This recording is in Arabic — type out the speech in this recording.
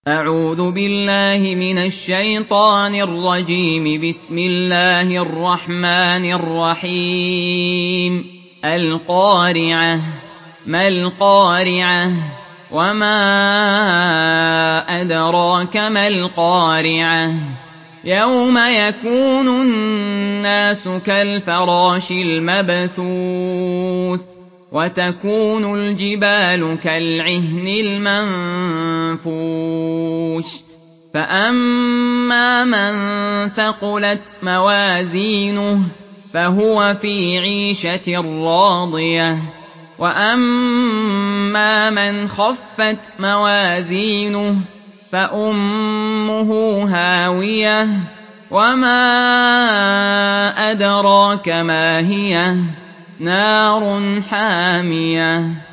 أعوذ بالله من الشيطان الرجيم. بسم الله الرحمن الرحيم. القارعة. ما القارعة؟ وما أدراك ما القارعة؟ يوم يكون الناس كالفراش المبثوث وتكون الجبال كالعهن المنفوش فأما من ثقلت موازينه فهو في عيشة راضية وأما من خفت موازينه فأمه هاوية وما أدراك ما هي نار حامية